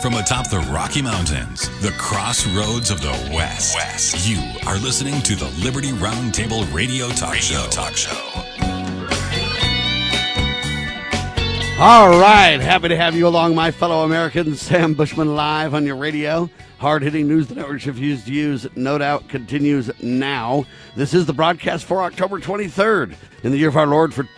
From atop the Rocky Mountains, the crossroads of the West, you are listening to the Liberty Roundtable Radio Talk Show. All right, happy to have you along, my fellow Americans. Sam Bushman live on your radio. Hard-hitting news the networks refuse to use, no doubt, continues now. This is the broadcast for October 23rd in the year of our Lord for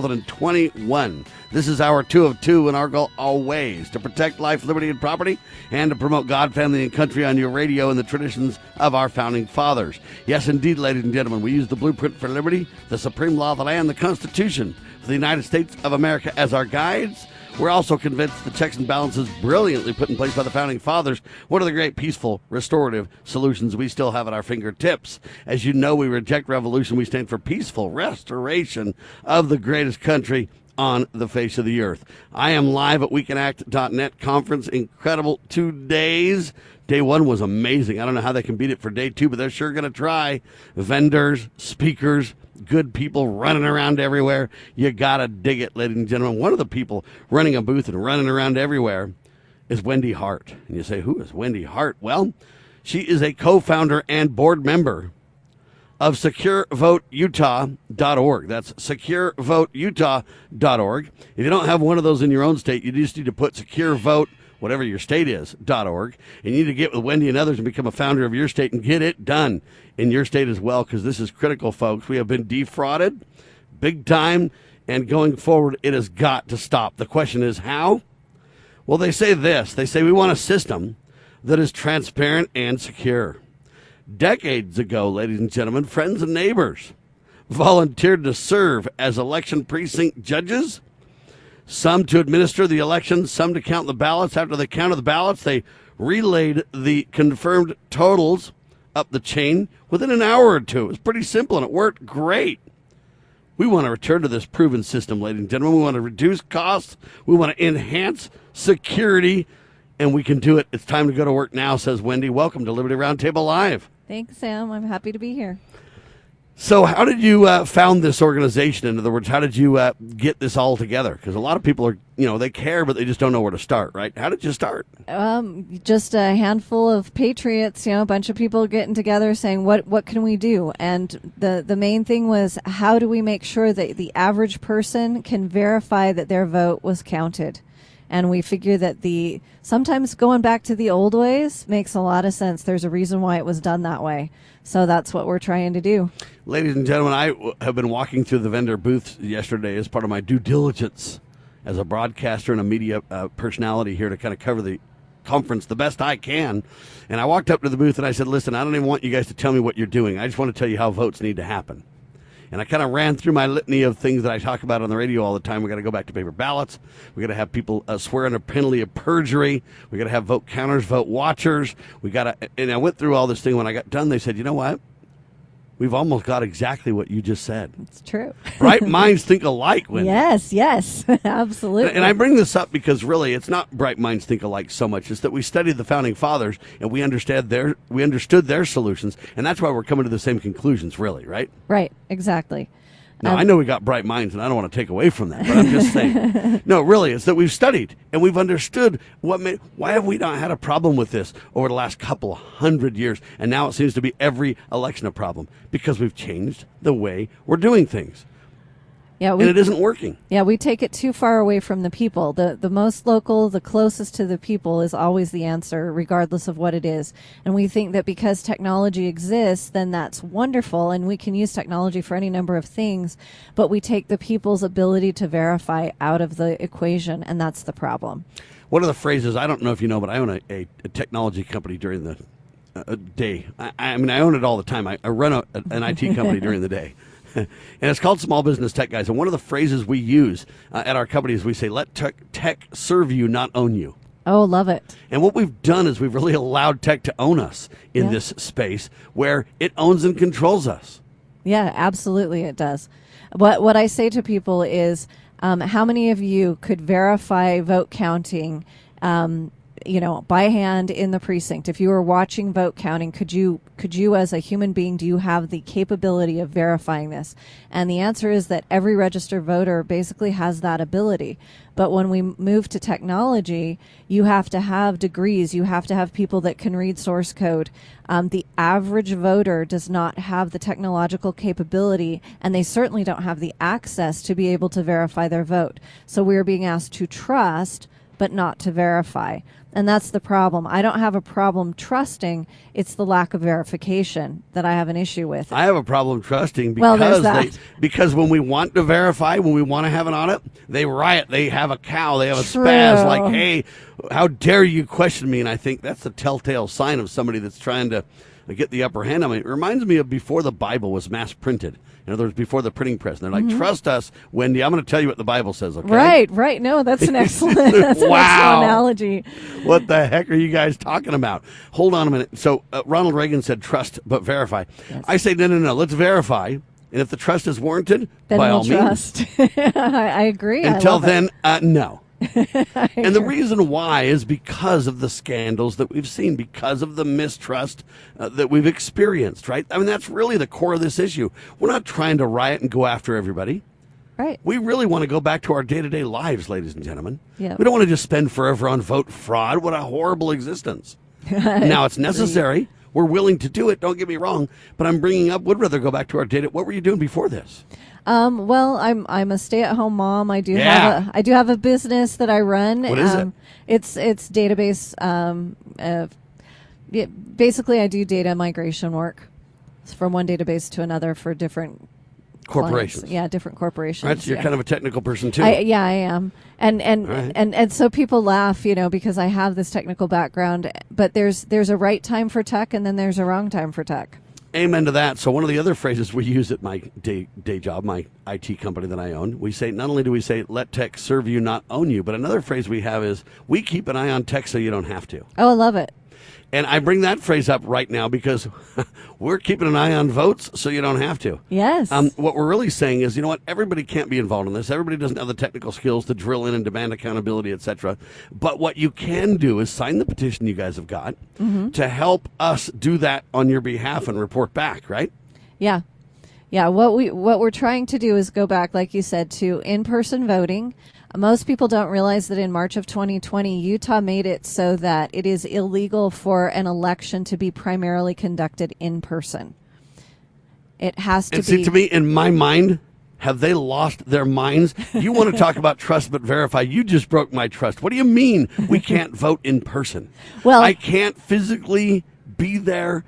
2021. This is our 2 of 2, and our goal always to protect life, liberty, and property, and to promote God, family, and country on your radio and the traditions of our founding fathers. Yes, indeed, ladies and gentlemen, we use the blueprint for liberty, the supreme law of the land, the Constitution for the United States of America as our guides. We're also convinced the checks and balances brilliantly put in place by the founding fathers, one of the great peaceful, restorative solutions we still have at our fingertips. As you know, we reject revolution. We stand for peaceful restoration of the greatest country on the face of the earth. I am live at weekinact.net conference. Incredible 2 days. Day 1 was amazing. I don't know how they can beat it for day 2, but they're sure going to try. Vendors, speakers, good people running around everywhere. You got to dig it, ladies and gentlemen. One of the people running a booth and running around everywhere is Wendy Hart. And you say, who is Wendy Hart? Well, she is a co-founder and board member of SecureVoteUtah.org. That's SecureVoteUtah.org. If you don't have one of those in your own state, you just need to put SecureVote, whatever your state is, .org. And you need to get with Wendy and others and become a founder of your state and get it done in your state as well, because this is critical, folks. We have been defrauded big time, and going forward, it has got to stop. The question is how? Well, they say this. They say we want a system that is transparent and secure. Decades ago, ladies and gentlemen, friends and neighbors volunteered to serve as election precinct judges, some to administer the elections, some to count the ballots. After they counted the ballots, they relayed the confirmed totals up the chain within an hour or two. It was pretty simple, and it worked great. We want to return to this proven system, ladies and gentlemen. We want to reduce costs. We want to enhance security, and we can do it. It's time to go to work now, says Wendy. Welcome to Liberty Roundtable Live. Thanks, Sam. I'm happy to be here. So how did you found this organization? In other words, how did you get this all together? Because a lot of people are, they care, but they just don't know where to start, right? How did you start? Just a handful of patriots, a bunch of people getting together saying, what can we do? And the main thing was, how do we make sure that the average person can verify that their vote was counted? And we figure that sometimes going back to the old ways makes a lot of sense. There's a reason why it was done that way. So that's what we're trying to do. Ladies and gentlemen, I have been walking through the vendor booths yesterday as part of my due diligence as a broadcaster and a media personality here to kind of cover the conference the best I can. And I walked up to the booth and I said, listen, I don't even want you guys to tell me what you're doing. I just want to tell you how votes need to happen. And I kind of ran through my litany of things that I talk about on the radio all the time. We got to go back to paper ballots. We got to have people swear under penalty of perjury. We got to have vote counters, vote watchers. And I went through all this thing. When I got done, they said, you know what? We've almost got exactly what you just said. It's true. Bright minds think alike, Wendy. Yes, absolutely. And I bring this up because really it's not bright minds think alike so much. It's that we studied the founding fathers and we understood their solutions, and that's why we're coming to the same conclusions, really, right? Right, exactly. Now, I know we got bright minds, and I don't want to take away from that, but I'm just saying. No, really, it's that we've studied, and we've understood why have we not had a problem with this over the last couple of 100 years, and now it seems to be every election a problem, because we've changed the way we're doing things. Yeah, and it isn't working. Yeah, we take it too far away from the people. The most local, the closest to the people is always the answer, regardless of what it is. And we think that because technology exists, then that's wonderful, and we can use technology for any number of things, but we take the people's ability to verify out of the equation, and that's the problem. One of the phrases, I don't know if you know, but I own a technology company during the day. I mean, I own it all the time. I run an IT company during the day. And it's called Small Business Tech Guys. And one of the phrases we use at our company is we say, let tech serve you, not own you. Oh, love it. And what we've done is we've really allowed tech to own us in this space where it owns and controls us. Yeah, absolutely it does. What I say to people is, how many of you could verify vote counting by hand in the precinct, if you were watching vote counting, could you as a human being, do you have the capability of verifying this? And the answer is that every registered voter basically has that ability. But when we move to technology, you have to have degrees. You have to have people that can read source code. The average voter does not have the technological capability, and they certainly don't have the access to be able to verify their vote. So we're being asked to trust, but not to verify. And that's the problem. I don't have a problem trusting. It's the lack of verification that I have an issue with. I have a problem trusting Well, there's that. because when we want to verify, when we want to have an audit, they riot. They have a cow. They have a True. spaz like, hey, how dare you question me? And I think that's a telltale sign of somebody that's trying to get the upper hand on me. It reminds me of before the Bible was mass printed. In other words, before the printing press. And they're like, trust us, Wendy. I'm going to tell you what the Bible says, okay? Right. No, that's an excellent, that's an excellent analogy. What the heck are you guys talking about? Hold on a minute. So Ronald Reagan said trust but verify. Yes. I say, no. Let's verify. And if the trust is warranted, then by we'll all trust. means. I agree. Until then, it. No. And the reason why is because of the scandals that we've seen, because of the mistrust that we've experienced, right? I mean, that's really the core of this issue. We're not trying to riot and go after everybody. Right. We really want to go back to our day-to-day lives, ladies and gentlemen. Yep. We don't want to just spend forever on vote fraud. What a horrible existence. Now, it's necessary. We're willing to do it. Don't get me wrong. But I'm bringing up, would rather go back to our data. What were you doing before this? Well, I'm a stay-at-home mom. I do have a business that I run. What is it? It's database. Basically, I do data migration work from one database to another for different corporations. Clients. Yeah, different corporations. Right, so you're kind of a technical person too. I am. And so people laugh, because I have this technical background. But there's a right time for tech, and then there's a wrong time for tech. Amen to that. So one of the other phrases we use at my day job, my IT company that I own, we say, not only do we say, let tech serve you, not own you, but another phrase we have is, we keep an eye on tech so you don't have to. Oh, I love it. And I bring that phrase up right now because we're keeping an eye on votes so you don't have to. Yes. What we're really saying is, you know what? Everybody can't be involved in this. Everybody doesn't have the technical skills to drill in and demand accountability, etc. But what you can do is sign the petition you guys have got to help us do that on your behalf and report back, right? Yeah. Yeah. What we're trying to do is go back, like you said, to in-person voting. Most people don't realize that in March of 2020, Utah made it so that it is illegal for an election to be primarily conducted in person. It has to be. See, to me, in my mind, have they lost their minds? You want to talk about trust but verify? You just broke my trust. What do you mean we can't vote in person? Well, I can't physically be there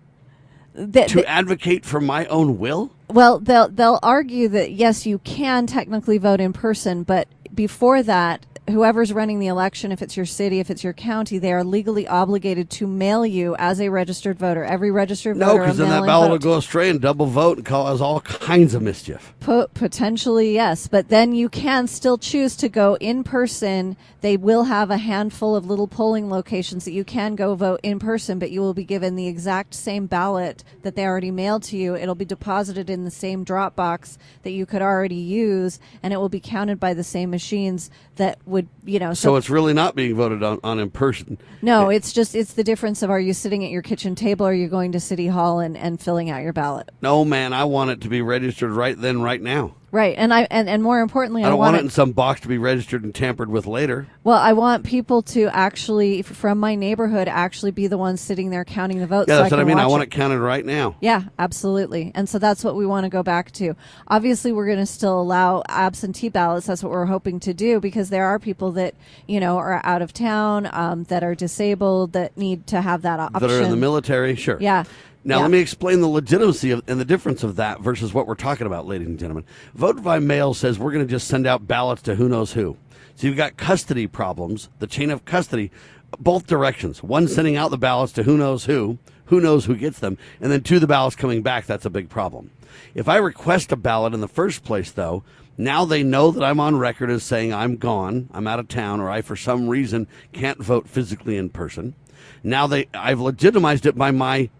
to advocate for my own will? Well, they'll argue that, yes, you can technically vote in person, but before that, whoever's running the election, if it's your city, if it's your county, they are legally obligated to mail you as a registered voter. Every registered voter. No, because then that ballot will go astray and double vote and cause all kinds of mischief. Potentially, yes. But then you can still choose to go in person. They will have a handful of little polling locations that you can go vote in person, but you will be given the exact same ballot that they already mailed to you. It'll be deposited in the same drop box that you could already use, and it will be counted by the same machines that would, So it's really not being voted on in person. No, it's the difference of, are you sitting at your kitchen table or are you going to City Hall and filling out your ballot? No, man, I want it to be registered right then, right now. Right, and more importantly, I don't want it in some box to be registered and tampered with later. Well, I want people to actually, from my neighborhood, actually be the ones sitting there counting the votes. Yeah, so that's what I mean. I want it counted right now. Yeah, absolutely. And so that's what we want to go back to. Obviously, we're going to still allow absentee ballots. That's what we're hoping to do, because there are people that, are out of town, that are disabled, that need to have that option. That are in the military, sure. Yeah. Now, let me explain the legitimacy and the difference of that versus what we're talking about, ladies and gentlemen. Vote by mail says we're going to just send out ballots to who knows who. So you've got custody problems, the chain of custody, both directions. One sending out the ballots to who knows who knows who gets them, and then two, the ballots coming back. That's a big problem. If I request a ballot in the first place, though, now they know that I'm on record as saying I'm gone, I'm out of town, or I, for some reason, can't vote physically in person. Now I've legitimized it by my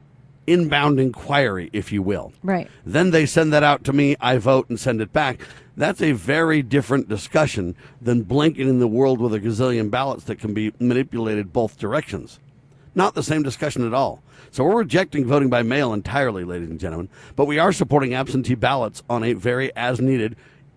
inbound inquiry, if you will. Right. Then they send that out to me. I vote and send it back. That's a very different discussion than blanketing the world with a gazillion ballots that can be manipulated both directions. Not the same discussion at all. So we're rejecting voting by mail entirely, ladies and gentlemen, but we are supporting absentee ballots on a very as-needed.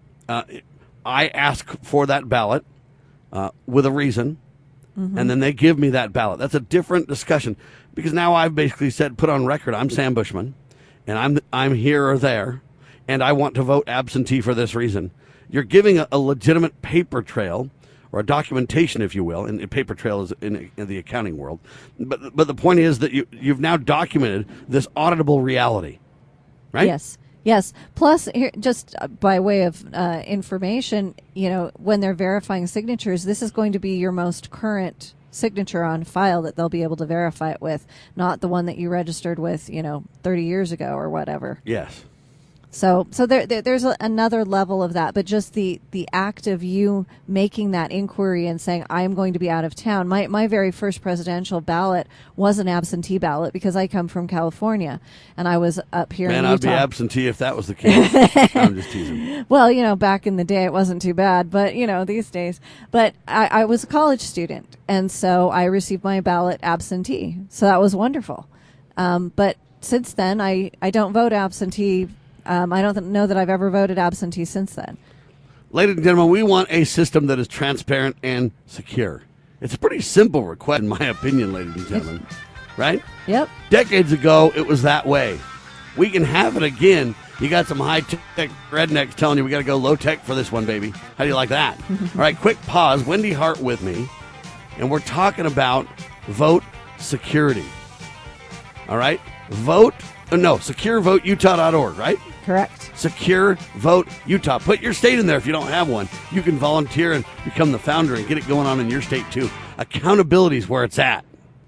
I ask for that ballot with a reason, and then they give me that ballot. That's a different discussion, because now I've basically said, put on record, I'm Sam Bushman, and I'm here or there, and I want to vote absentee for this reason. You're giving a legitimate paper trail, or a documentation, if you will, and a paper trail is in the accounting world. But the point is that you've now documented this auditable reality, right? Yes. Plus, here, just by way of information, when they're verifying signatures, this is going to be your most current signature on file that they'll be able to verify it with, not the one that you registered with, 30 years ago or whatever. Yes. So there's another level of that, but just the act of you making that inquiry and saying, I am going to be out of town. My very first presidential ballot was an absentee ballot because I come from California and I was up here in Utah. I'd be absentee if that was the case. I'm just teasing. Well, back in the day it wasn't too bad, but, these days. But I was a college student, and so I received my ballot absentee. So that was wonderful. But since then, I don't vote absentee. I don't know that I've ever voted absentee since then. Ladies and gentlemen, we want a system that is transparent and secure. It's a pretty simple request, in my opinion, ladies and gentlemen. Right? Yep. Decades ago, it was that way. We can have it again. You got some high-tech rednecks telling you we got to go low-tech for this one, baby. How do you like that? All right, quick pause. Wendy Hart with me, and we're talking about vote security. All right? SecureVoteUtah.org, right? Correct. Secure Vote Utah. Put your state in there if you don't have one. You can volunteer and become the founder and get it going on in your state, too. Accountability is where it's at.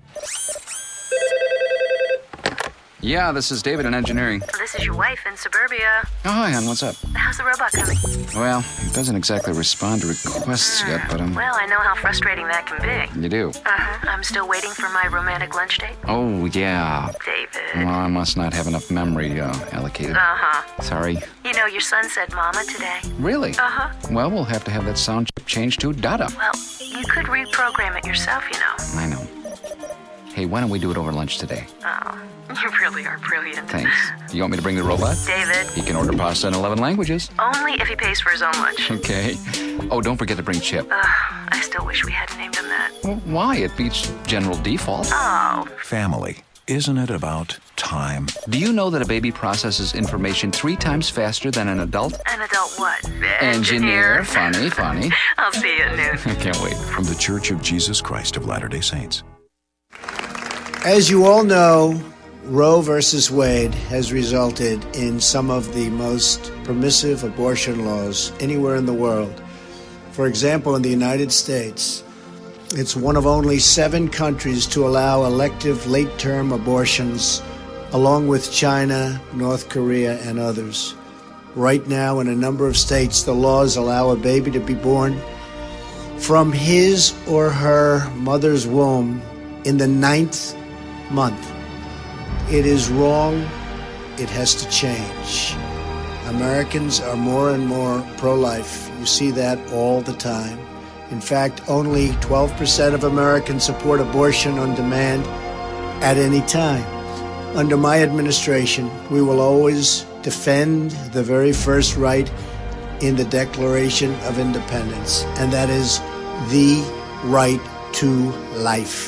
Yeah, this is David in engineering. This is your wife in suburbia. Oh, hi, hon. What's up? How's the robot coming? Well, it doesn't exactly respond to requests yet, but Well, I know how frustrating that can be. You do? Uh-huh. I'm still waiting for my romantic lunch date. Oh, yeah. David. Well, I must not have enough memory allocated. Uh-huh. Sorry. Your son said mama today. Really? Uh-huh. Well, we'll have to have that sound chip changed to Dada. Well, you could reprogram it yourself, I know. Hey, why don't we do it over lunch today? Oh, you really are brilliant. Thanks. You want me to bring the robot? David. He can order pasta in 11 languages. Only if he pays for his own lunch. Okay. Oh, don't forget to bring Chip. I still wish we hadn't named him that. Well, why? It beats general default. Oh. Family. Isn't it about time? Do you know that a baby processes information 3 times faster than an adult? An adult what? Engineer. Funny. I'll see you at noon. I can't wait. From the Church of Jesus Christ of Latter-day Saints. As you all know, Roe versus Wade has resulted in some of the most permissive abortion laws anywhere in the world. For example, in the United States, it's one of only 7 countries to allow elective late-term abortions, along with China, North Korea, and others. Right now, in a number of states, the laws allow a baby to be born from his or her mother's womb in the 9th month. It is wrong. It has to change. Americans are more and more pro-life. You see that all the time. In fact, only 12% of Americans support abortion on demand at any time. Under my administration, we will always defend the very first right in the Declaration of Independence, and that is the right to life.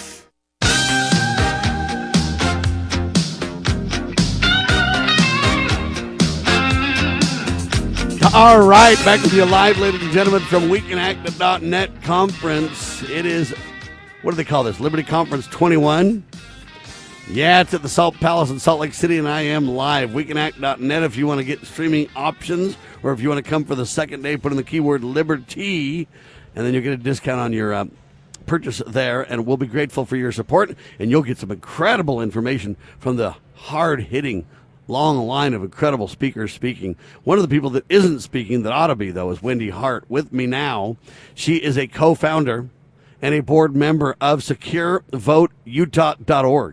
All right, back with you live, ladies and gentlemen, from WeCanAct.net conference. It is, what do they call this, Liberty Conference 21? Yeah, it's at the Salt Palace in Salt Lake City, and I am live. WeCanAct.net if you want to get streaming options, or if you want to come for the second day, put in the keyword Liberty, and then you'll get a discount on your purchase there, and we'll be grateful for your support, and you'll get some incredible information from the hard-hitting long line of incredible speakers speaking. One of the people that isn't speaking that ought to be, though, is Wendy Hart. With me now, she is a co-founder and a board member of SecureVoteUtah.org.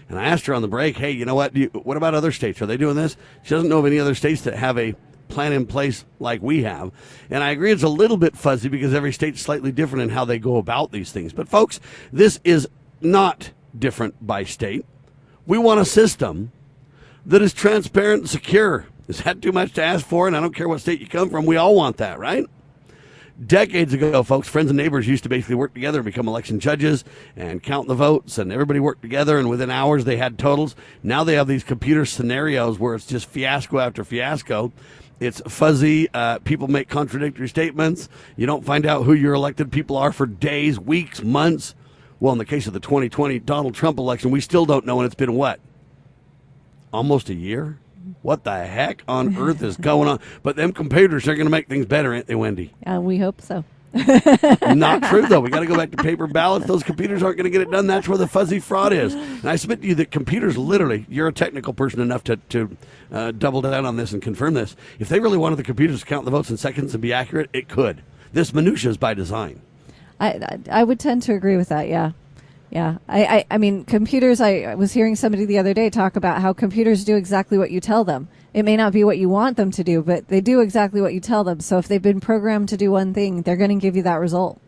And I asked her on the break, hey, you know what? What about other states? Are they doing this? She doesn't know of any other states that have a plan in place like we have. And I agree it's a little bit fuzzy because every state's slightly different in how they go about these things. But, folks, this is not different by state. We want a system that is transparent and secure. Is that too much to ask for? And I don't care what state you come from. We all want that, right? Decades ago, folks, friends and neighbors used to basically work together and become election judges and count the votes, and everybody worked together, and within hours they had totals. Now they have these computer scenarios where it's just fiasco after fiasco. It's fuzzy. People make contradictory statements. You don't find out who your elected people are for days, weeks, months. Well, in the case of the 2020 Donald Trump election, we still don't know, and it's been what? Almost a year? What the heck on earth is going on? But them computers are going to make things better, ain't they, Wendy? We hope so. Not true, though. We got to go back to paper ballots. Those computers aren't going to get it done. That's where the fuzzy fraud is. And I submit to you that computers literally, you're a technical person enough to double down on this and confirm this. If they really wanted the computers to count the votes in seconds and be accurate, it could. This minutia is by design. I would tend to agree with that, yeah. Yeah. I mean, computers, I was hearing somebody the other day talk about how computers do exactly what you tell them. It may not be what you want them to do, but they do exactly what you tell them. So if they've been programmed to do one thing, they're going to give you that result.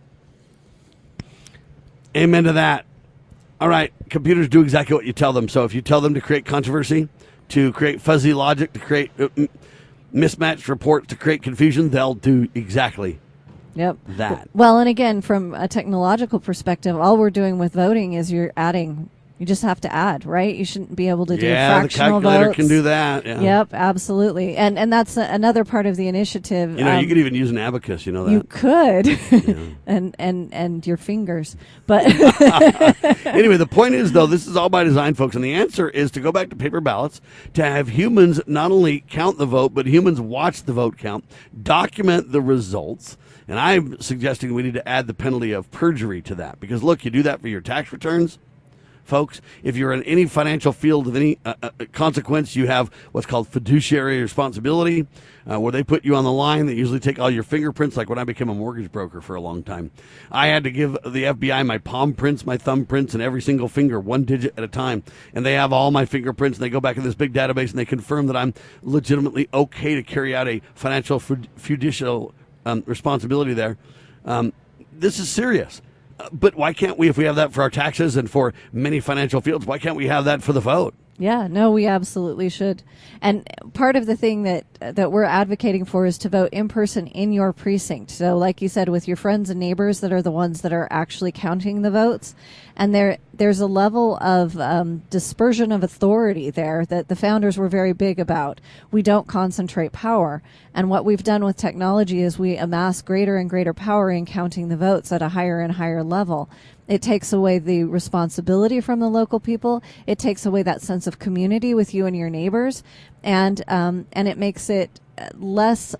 Amen to that. All right. Computers do exactly what you tell them. So if you tell them to create controversy, to create fuzzy logic, to create mismatched reports, to create confusion, they'll do exactly that. Well, and again, from a technological perspective, all we're doing with voting is you're adding. You just have to add, right? You shouldn't be able to do fractional votes. Yeah, the calculator votes. can do that. Yeah. Yep, absolutely. And that's another part of the initiative. You know, you could even use an abacus, you know that? You could. Yeah. and your fingers. But anyway, the point is, though, this is all by design, folks, and the answer is to go back to paper ballots, to have humans not only count the vote, but humans watch the vote count, document the results. And I'm suggesting we need to add the penalty of perjury to that. Because, look, you do that for your tax returns, folks. If you're in any financial field of any consequence, you have what's called fiduciary responsibility, where they put you on the line. They usually take all your fingerprints, like when I became a mortgage broker for a long time. I had to give the FBI my palm prints, my thumb prints, and every single finger, one digit at a time. And they have all my fingerprints, and they go back in this big database, and they confirm that I'm legitimately okay to carry out a financial fiducial responsibility there. This is serious. But why can't we, if we have that for our taxes and for many financial fields, why can't we have that for the vote? Yeah, no, we absolutely should. And part of the thing that we're advocating for is to vote in person in your precinct. So like you said, with your friends and neighbors that are the ones that are actually counting the votes. And there's a level of dispersion of authority there that the founders were very big about. We don't concentrate power. And what we've done with technology is we amass greater and greater power in counting the votes at a higher and higher level. It takes away the responsibility from the local people. It takes away that sense of community with you and your neighbors, and it makes it less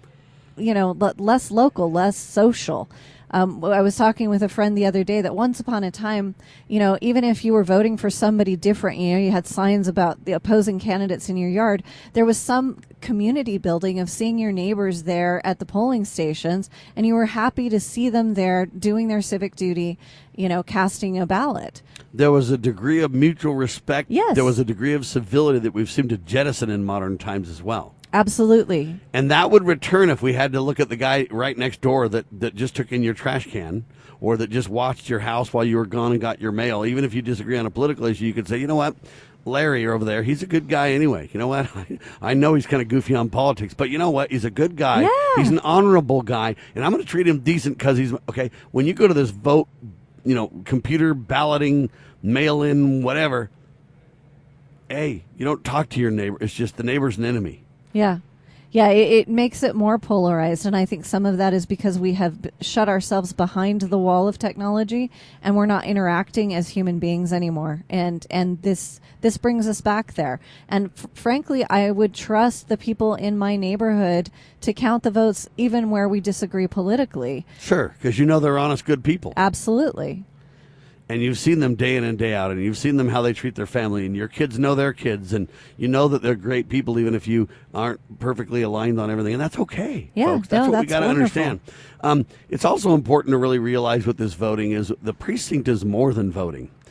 local, less social. I was talking with a friend the other day that once upon a time, even if you were voting for somebody different, you had signs about the opposing candidates in your yard, there was some community building of seeing your neighbors there at the polling stations, and you were happy to see them there doing their civic duty, casting a ballot. There was a degree of mutual respect. Yes. There was a degree of civility that we've seemed to jettison in modern times as well. Absolutely. And that would return if we had to look at the guy right next door that just took in your trash can, or that just watched your house while you were gone and got your mail. Even if you disagree on a political issue, you could say, you know what, Larry over there, he's a good guy anyway. You know what, I know he's kind of goofy on politics, but you know what, he's a good guy. Yeah. He's an honorable guy, and I'm going to treat him decent because he's, okay, when you go to this vote, computer balloting, mail-in, whatever, hey, you don't talk to your neighbor. It's just the neighbor's an enemy. Yeah. Yeah, it makes it more polarized, and I think some of that is because we have shut ourselves behind the wall of technology, and we're not interacting as human beings anymore. And this brings us back there. And frankly, I would trust the people in my neighborhood to count the votes even where we disagree politically. Sure, because they're honest, good people. Absolutely. And you've seen them day in and day out, and you've seen them how they treat their family, and your kids know their kids, and you know that they're great people even if you aren't perfectly aligned on everything, and that's okay, yeah, folks. That's what we got to wonderful. understand. It's also important to really realize with this voting is the precinct is more than voting.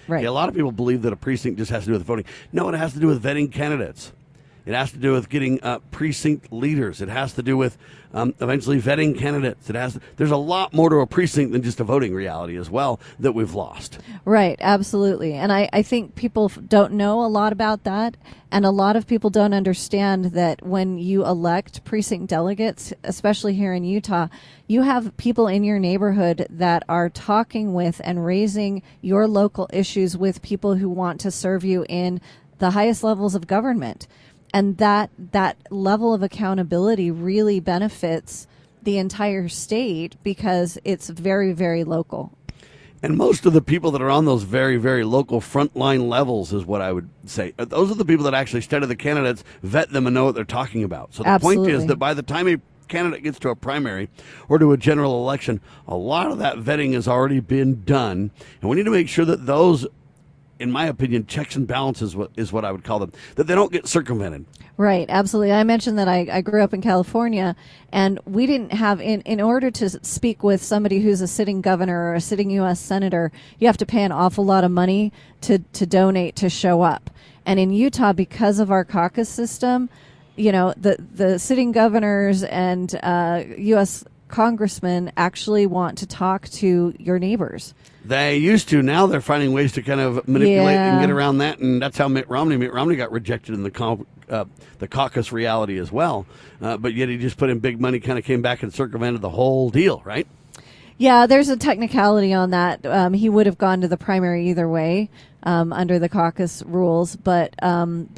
Right. A lot of people believe that a precinct just has to do with voting. No, it has to do with vetting candidates. It has to do with getting precinct leaders. It has to do with eventually vetting candidates. There's a lot more to a precinct than just a voting reality as well that we've lost. Right, absolutely. And I think people don't know a lot about that. And a lot of people don't understand that when you elect precinct delegates, especially here in Utah, you have people in your neighborhood that are talking with and raising your local issues with people who want to serve you in the highest levels of government. And that level of accountability really benefits the entire state because it's very, very local. And most of the people that are on those very, very local frontline levels is what I would say. Those are the people that actually study the candidates, vet them, and know what they're talking about. So the Absolutely. point is that by the time a candidate gets to a primary or to a general election, a lot of that vetting has already been done. And we need to make sure that those, in my opinion, checks and balances is what I would call them, that they don't get circumvented. Right, absolutely. I mentioned that I grew up in California, and we didn't have, in order to speak with somebody who's a sitting governor or a sitting U.S. senator, you have to pay an awful lot of money to donate to show up. And in Utah, because of our caucus system, you know, the sitting governors and U.S. congressmen actually want to talk to your neighbors. They used to. Now they're finding ways to kind of manipulate Yeah. and get around that, and that's how Mitt Romney got rejected in the caucus reality as well. But yet he just put in big money, kind of came back and circumvented the whole deal, right? Yeah, there's a technicality on that. He would have gone to the primary either way under the caucus rules, but those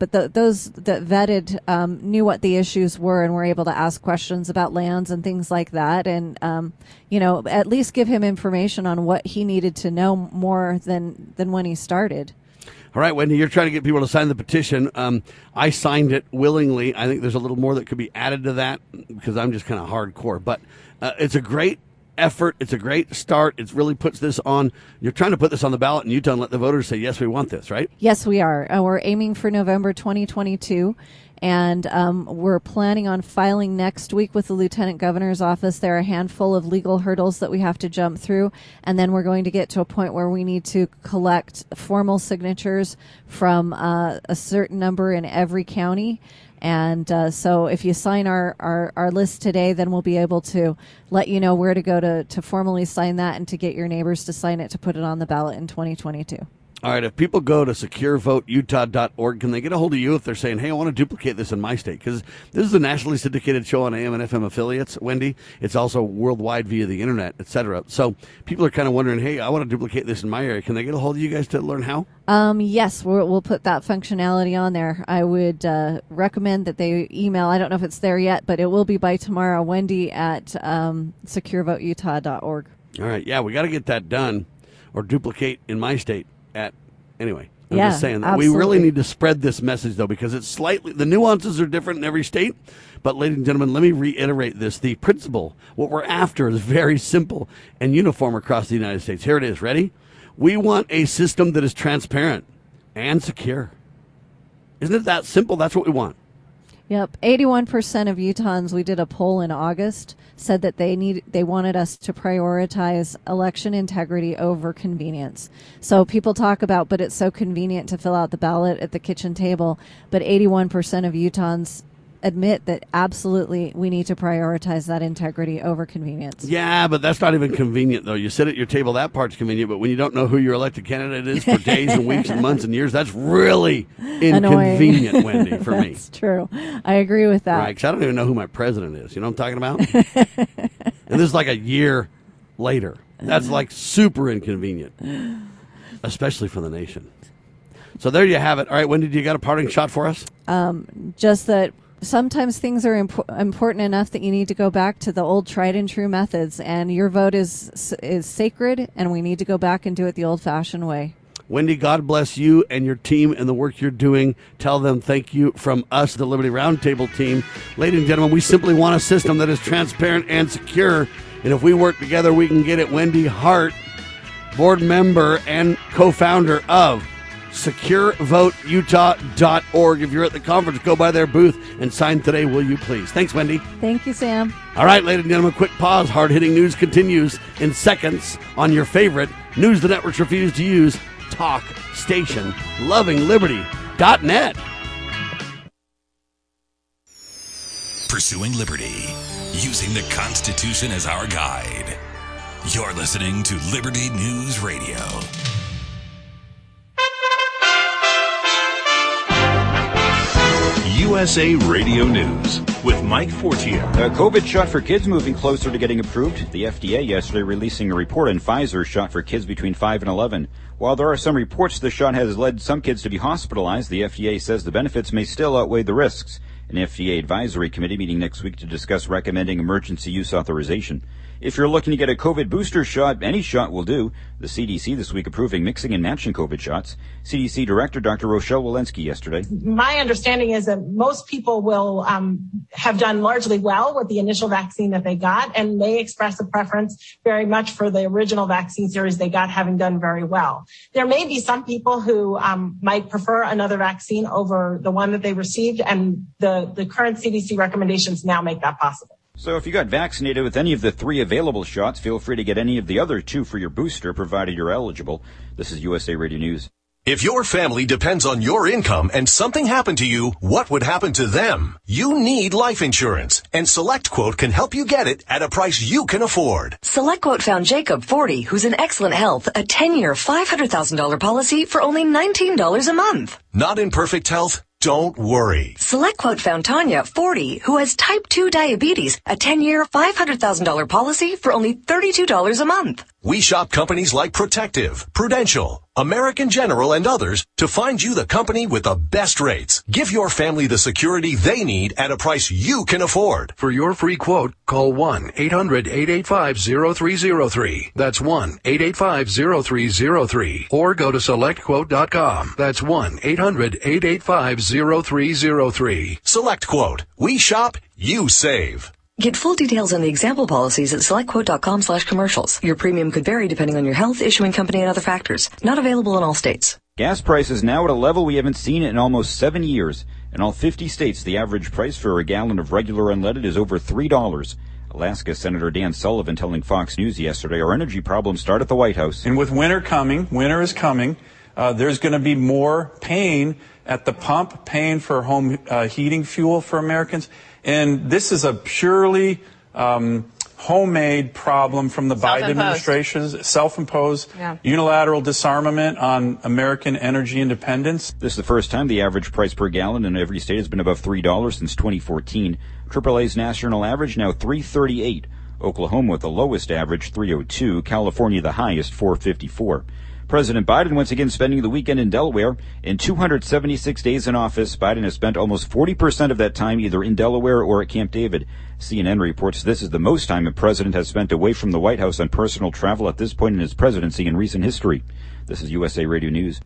that vetted knew what the issues were and were able to ask questions about lands and things like that, and at least give him information on what he needed to know more than when he started. All right, Wendy, you're trying to get people to sign the petition. I signed it willingly. I think there's a little more that could be added to that because I'm just kind of hardcore, but it's a great effort. It's a great start. It really puts this on. You're trying to put this on the ballot in Utah and let the voters say, yes, we want this, right? Yes, we are. We're aiming for November 2022. And we're planning on filing next week with the Lieutenant Governor's office. There are a handful of legal hurdles that we have to jump through. And then we're going to get to a point where we need to collect formal signatures from a certain number in every county. And so if you sign our list today, then we'll be able to let you know where to go to formally sign that and to get your neighbors to sign it to put it on the ballot in 2022. All right, if people go to securevoteutah.org, can they get a hold of you if they're saying, hey, I want to duplicate this in my state? Because this is a nationally syndicated show on AM and FM affiliates, Wendy. It's also worldwide via the internet, et cetera. So people are kind of wondering, hey, I want to duplicate this in my area. Can they get a hold of you guys to learn how? Yes, we'll put that functionality on there. I would recommend that they email. I don't know if it's there yet, but it will be by tomorrow, Wendy at securevoteutah.org. All right, yeah, we got to get that done or duplicate in my state. Anyway, I'm Yeah, just saying that absolutely. we really need to spread this message, though, because it's slightly, the nuances are different in every state. But, ladies and gentlemen, let me reiterate this. The principle, what we're after, is very simple and uniform across the United States. Here it is. Ready? We want a system that is transparent and secure. Isn't it that simple? That's what we want. Yep, 81% of Utahns, we did a poll in August, said that they wanted us to prioritize election integrity over convenience. So people talk about, but it's so convenient to fill out the ballot at the kitchen table. But 81% of Utahns admit that absolutely we need to prioritize that integrity over convenience. Yeah, but that's not even convenient, though. You sit at your table, that part's convenient, but when you don't know who your elected candidate is for days and weeks and months and years, that's really inconvenient, Wendy, for me. That's true. I agree with that. Right, because I don't even know who my president is. You know what I'm talking about? And this is like a year later. That's like super inconvenient, especially for the nation. So there you have it. All right, Wendy, do you got a parting shot for us? Just that sometimes things are important enough that you need to go back to the old tried and true methods, and your vote is sacred, and we need to go back and do it the old-fashioned way. Wendy, God bless you and your team and the work you're doing. Tell them thank you from us, the Liberty Roundtable team. Ladies and gentlemen, we simply want a system that is transparent and secure, and if we work together, we can get it. Wendy Hart, board member and co-founder of SecureVoteUtah.org. If you're at the conference, go by their booth and sign today, will you please? Thanks, Wendy. Thank you, Sam. All right, ladies and gentlemen, quick pause. Hard-hitting news continues in seconds on your favorite news the networks refuse to use, talk station, lovingliberty.net. Pursuing liberty, using the Constitution as our guide. You're listening to Liberty News Radio. USA Radio News with Mike Fortier. A COVID shot for kids moving closer to getting approved. The FDA yesterday releasing a report on Pfizer's shot for kids between 5 and 11. While there are some reports the shot has led some kids to be hospitalized, the FDA says the benefits may still outweigh the risks. An FDA advisory committee meeting next week to discuss recommending emergency use authorization. If you're looking to get a COVID booster shot, any shot will do. The CDC this week approving mixing and matching COVID shots. CDC Director Dr. Rochelle Walensky yesterday. My understanding is that most people will have done largely well with the initial vaccine that they got and may express a preference very much for the original vaccine series they got, having done very well. There may be some people who might prefer another vaccine over the one that they received, and the current CDC recommendations now make that possible. So if you got vaccinated with any of the 3 available shots, feel free to get any of the other 2 for your booster, provided you're eligible. This is USA Radio News. If your family depends on your income and something happened to you, what would happen to them? You need life insurance, and SelectQuote can help you get it at a price you can afford. SelectQuote found Jacob, 40, who's in excellent health, a 10-year, $500,000 policy for only $19 a month. Not in perfect health? Don't worry. SelectQuote found Tanya, 40, who has type 2 diabetes, a 10-year, $500,000 policy for only $32 a month. We shop companies like Protective, Prudential, American General, and others to find you the company with the best rates. Give your family the security they need at a price you can afford. For your free quote, call 1-800-885-0303. That's 1-885-0303. Or go to SelectQuote.com. That's 1-800-885-0303. SelectQuote. We shop, you save. Get full details on the example policies at SelectQuote.com/commercials. Your premium could vary depending on your health, issuing company, and other factors. Not available in all states. Gas prices now at a level we haven't seen in almost 7 years. In all 50 states, the average price for a gallon of regular unleaded is over $3. Alaska Senator Dan Sullivan telling Fox News yesterday our energy problems start at the White House. And with winter is coming, there's going to be more pain at the pump, paying for home heating fuel for Americans. And this is a purely homemade problem from the Biden administration, self-imposed unilateral disarmament on American energy independence. This is the first time the average price per gallon in every state has been above $3 since 2014. AAA's national average now $3.38. Oklahoma with the lowest average, $3.02. California the highest, $4.54. President Biden once again spending the weekend in Delaware. In 276 days in office, Biden has spent almost 40% of that time either in Delaware or at Camp David. CNN reports this is the most time a president has spent away from the White House on personal travel at this point in his presidency in recent history. This is USA Radio News.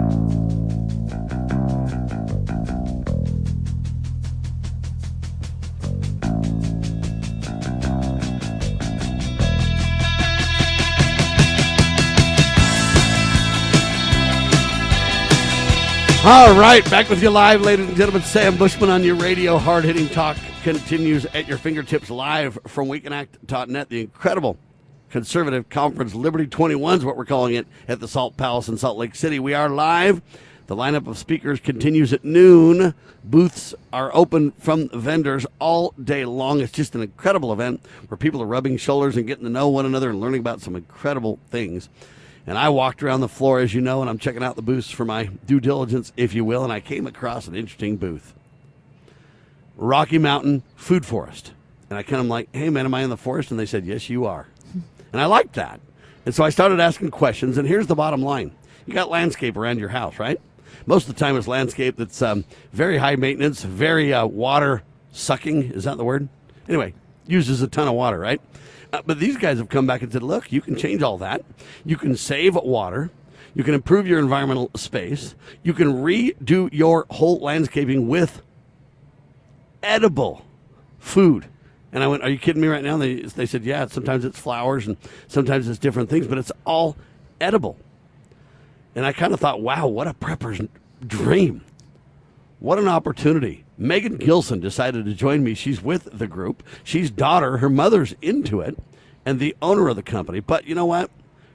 All right, back with you live, ladies and gentlemen. Sam Bushman on your radio. Hard-hitting talk continues at your fingertips live from WeConnect.net. The incredible conservative conference, Liberty 21 is what we're calling it, at the Salt Palace in Salt Lake City. We are live. The lineup of speakers continues at noon. Booths are open from vendors all day long. It's just an incredible event where people are rubbing shoulders and getting to know one another and learning about some incredible things. And I walked around the floor, as you know, and I'm checking out the booths for my due diligence, if you will, and I came across an interesting booth. Rocky Mountain Food Forest. And I kind of like, hey, man, am I in the forest? And they said, yes, you are. And I liked that. And so I started asking questions, and here's the bottom line. You got landscape around your house, right? Most of the time it's landscape that's very high maintenance, very water sucking. Is that the word? Anyway, uses a ton of water, right? But these guys have come back and said, look, you can change all that. You can save water. You can improve your environmental space. You can redo your whole landscaping with edible food. And I went, are you kidding me right now? They said, yeah, sometimes it's flowers and sometimes it's different things, but it's all edible. And I kind of thought, wow, what a prepper's dream. What an opportunity. Megan Gilson decided to join me. She's with the group. She's daughter. Her mother's into it and the owner of the company. But you know what?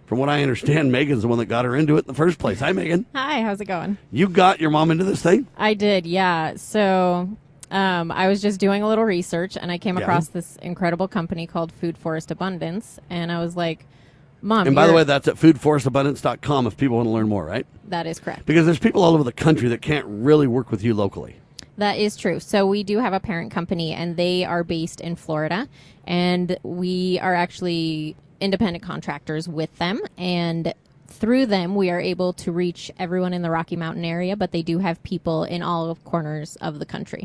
from what I understand, Megan's the one that got her into it in the first place. Hi, Megan. Hi, how's it going? You got your mom into this thing? I did, yeah. So I was just doing a little research, and I came across this incredible company called Food Forest Abundance, and I was like, Mom, and by the way, that's at foodforestabundance.com if people want to learn more, right? That is correct. Because there's people all over the country that can't really work with you locally. That is true. So we do have a parent company, and they are based in Florida, and we are actually independent contractors with them, and through them we are able to reach everyone in the Rocky Mountain area, but they do have people in all corners of the country.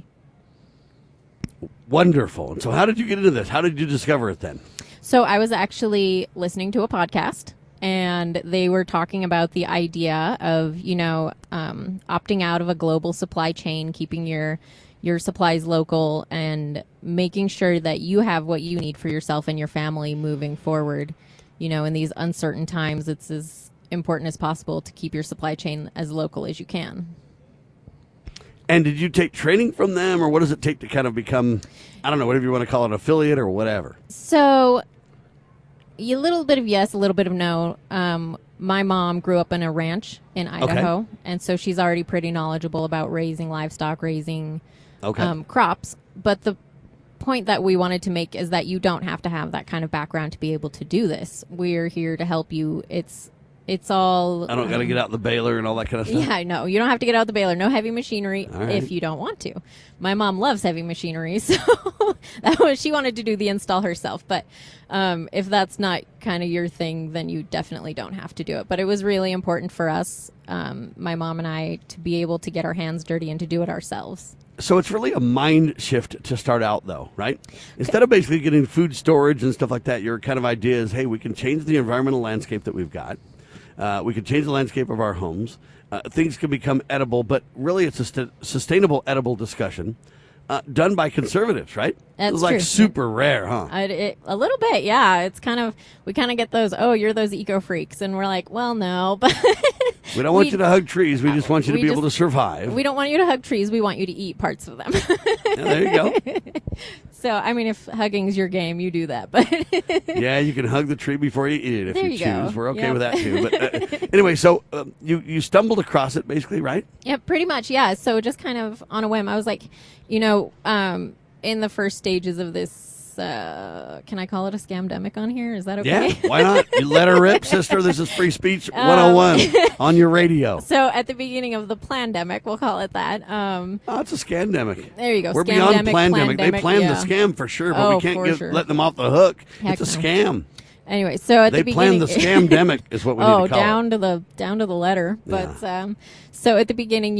Wonderful. And so how did you get into this? How did you discover it then? So I was actually listening to a podcast, and they were talking about the idea of, opting out of a global supply chain, keeping your supplies local, and making sure that you have what you need for yourself and your family moving forward. In these uncertain times, it's as important as possible to keep your supply chain as local as you can. And did you take training from them, or what does it take to kind of become, I don't know, whatever you want to call it, affiliate or whatever? So a little bit of yes, a little bit of no. My mom grew up in a ranch in Idaho, and so she's already pretty knowledgeable about raising livestock, raising crops. But the point that we wanted to make is that you don't have to have that kind of background to be able to do this. We're here to help you. It's all... I don't got to get out the baler and all that kind of stuff? Yeah, no, you don't have to get out the baler. No heavy machinery if you don't want to. My mom loves heavy machinery, so she wanted to do the install herself. But if that's not kind of your thing, then you definitely don't have to do it. But it was really important for us, my mom and I, to be able to get our hands dirty and to do it ourselves. So it's really a mind shift to start out, though, right? Instead of basically getting food storage and stuff like that, your kind of idea is, hey, we can change the environmental landscape that we've got. We could change the landscape of our homes. Things can become edible, but really it's a sustainable edible discussion done by conservatives, right? That's it's like true. super rare, huh? A little bit, yeah. It's kind of, we kind of get those, you're those eco freaks. And we're like, well, no. But we don't want you to hug trees. We just want you to be able to survive. We don't want you to hug trees. We want you to eat parts of them. Yeah, there you go. So, I mean, if hugging's your game, you do that. But yeah, you can hug the tree before you eat it if there you choose. Go. We're okay with that too. But anyway, so you stumbled across it basically, right? Yeah, pretty much, yeah. So just kind of on a whim, I was like, in the first stages of this, can I call it a scamdemic on here? Is that okay? Yeah, why not? You let her rip, sister. This is Free Speech 101 on your radio. So at the beginning of the plandemic, we'll call it that. It's a scamdemic. There you go. We're beyond plandemic. They planned the scam for sure, but we can't let them off the hook. Heck it's a scam. Anyway, so at the beginning, they planned the scamdemic is what we need to call it. down to the letter. But so at the beginning,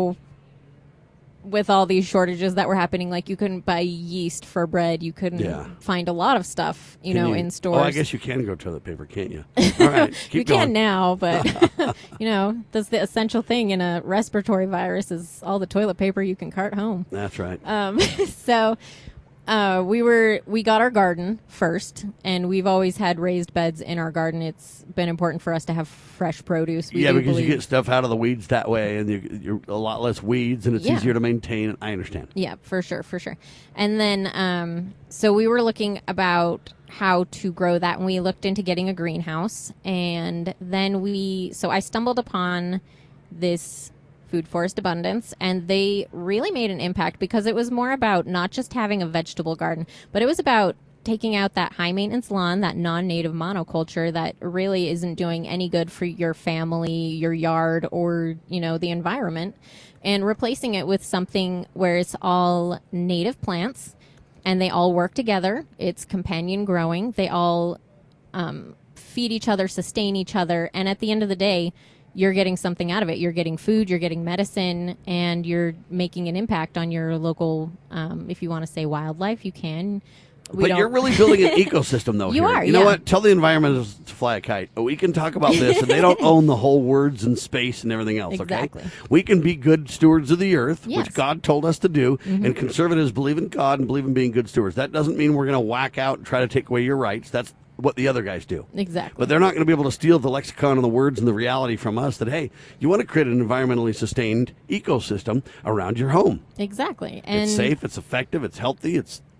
with all these shortages that were happening, like you couldn't buy yeast for bread, you couldn't find a lot of stuff, in stores. Oh, I guess you can go toilet paper, can't you? All right, keep going. Can now, but that's the essential thing in a respiratory virus is all the toilet paper you can cart home. That's right. So we got our garden first, and we've always had raised beds in our garden. It's been important for us to have fresh produce. Because you get stuff out of the weeds that way, and you're a lot less weeds, and it's easier to maintain. I understand. Yeah, for sure. And then, so we were looking about how to grow that, and we looked into getting a greenhouse, and then I stumbled upon this Food Forest Abundance, and they really made an impact because it was more about not just having a vegetable garden, but it was about taking out that high maintenance lawn, that non-native monoculture that really isn't doing any good for your family, your yard, or the environment, and replacing it with something where it's all native plants and they all work together. It's companion growing. They all feed each other, sustain each other, and at the end of the day, you're getting something out of it. You're getting food, you're getting medicine, and you're making an impact on your local, if you want to say wildlife, you can. But you're really building an ecosystem, though. You here. are, You know what? Tell the environmentalists to fly a kite. We can talk about this, and they don't own the whole words and space and everything else, exactly. Okay? We can be good stewards of the earth, yes. which God told us to do, and conservatives believe in God and believe in being good stewards. That doesn't mean we're going to whack out and try to take away your rights. That's what the other guys do. Exactly. But they're not going to be able to steal the lexicon and the words and the reality from us that, hey, you want to create an environmentally sustained ecosystem around your home. Exactly. And it's safe, it's effective, it's healthy, it's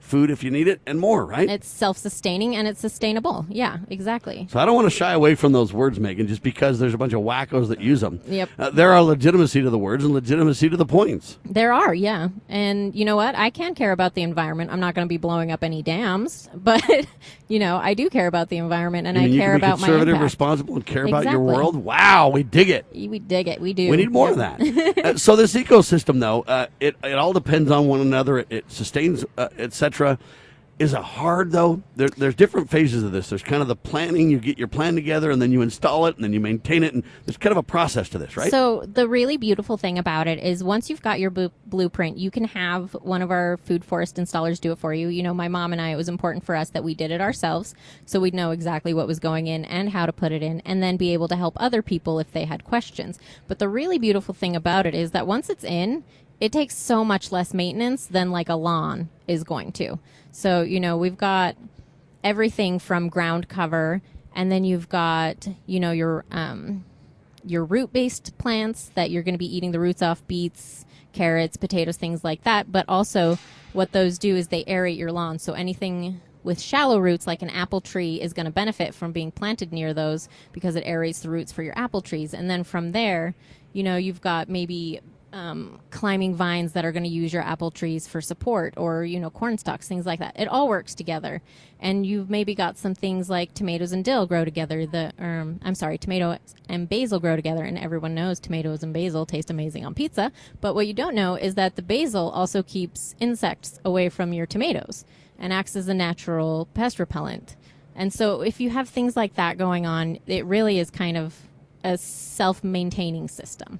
food if you need it, and more, right? It's self-sustaining and it's sustainable. Yeah, exactly. So I don't want to shy away from those words, Megan, just because there's a bunch of wackos that use them. Yep. There are legitimacy to the words and legitimacy to the points. There are, yeah. And you know what? I can care about the environment. I'm not going to be blowing up any dams, but, I do care about the environment, and I care about my impact. Conservative, responsible, and care about your world. Wow, we dig it. We dig it. We do. We need more of that. So this ecosystem, though, it all depends on one another. It sustains, etc. Is it hard, though? There's different phases of this. There's kind of the planning. You get your plan together, and then you install it, and then you maintain it. And there's kind of a process to this, right? So the really beautiful thing about it is once you've got your blueprint, you can have one of our food forest installers do it for you. My mom and I, it was important for us that we did it ourselves so we'd know exactly what was going in and how to put it in, and then be able to help other people if they had questions. But the really beautiful thing about it is that once it's in, it takes so much less maintenance than like a lawn is going to. So, we've got everything from ground cover, and then you've got, your root-based plants that you're going to be eating the roots off, beets, carrots, potatoes, things like that. But also what those do is they aerate your lawn. So anything with shallow roots, like an apple tree, is going to benefit from being planted near those because it aerates the roots for your apple trees. And then from there, you've got maybe climbing vines that are going to use your apple trees for support, or corn stalks, things like that. It all works together. And you've maybe got some things like tomatoes and dill grow together. Tomato and basil grow together, and everyone knows tomatoes and basil taste amazing on pizza. But what you don't know is that the basil also keeps insects away from your tomatoes and acts as a natural pest repellent. And so if you have things like that going on, it really is kind of a self-maintaining system.